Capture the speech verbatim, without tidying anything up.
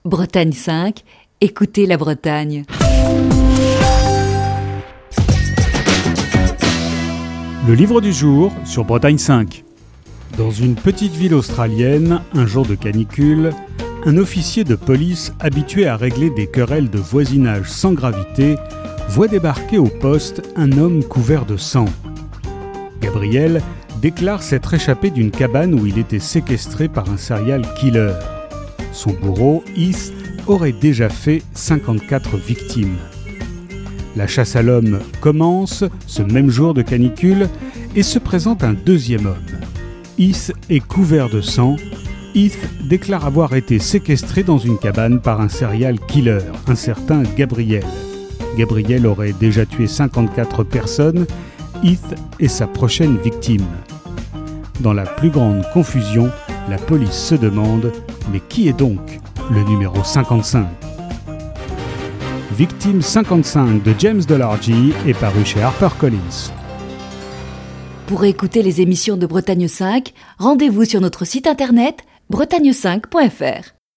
Bretagne cinq, écoutez la Bretagne. Le livre du jour sur Bretagne cinq. Dans une petite ville australienne, un jour de canicule, un officier de police habitué à régler des querelles de voisinage sans gravité voit débarquer au poste un homme couvert de sang. Gabriel déclare s'être échappé d'une cabane où il était séquestré par un serial killer. Son bourreau, Heath, aurait déjà fait cinquante-quatre victimes. La chasse à l'homme commence ce même jour de canicule et se présente un deuxième homme. Heath est couvert de sang. Heath déclare avoir été séquestré dans une cabane par un serial killer, un certain Gabriel. Gabriel aurait déjà tué cinquante-quatre personnes. Heath est sa prochaine victime. Dans la plus grande confusion, la police se demande « Mais qui est donc le numéro cinquante-cinq » Victime cinquante-cinq de James Delargy est paru chez HarperCollins. Pour écouter les émissions de Bretagne cinq, rendez-vous sur notre site internet bretagne cinq point f r.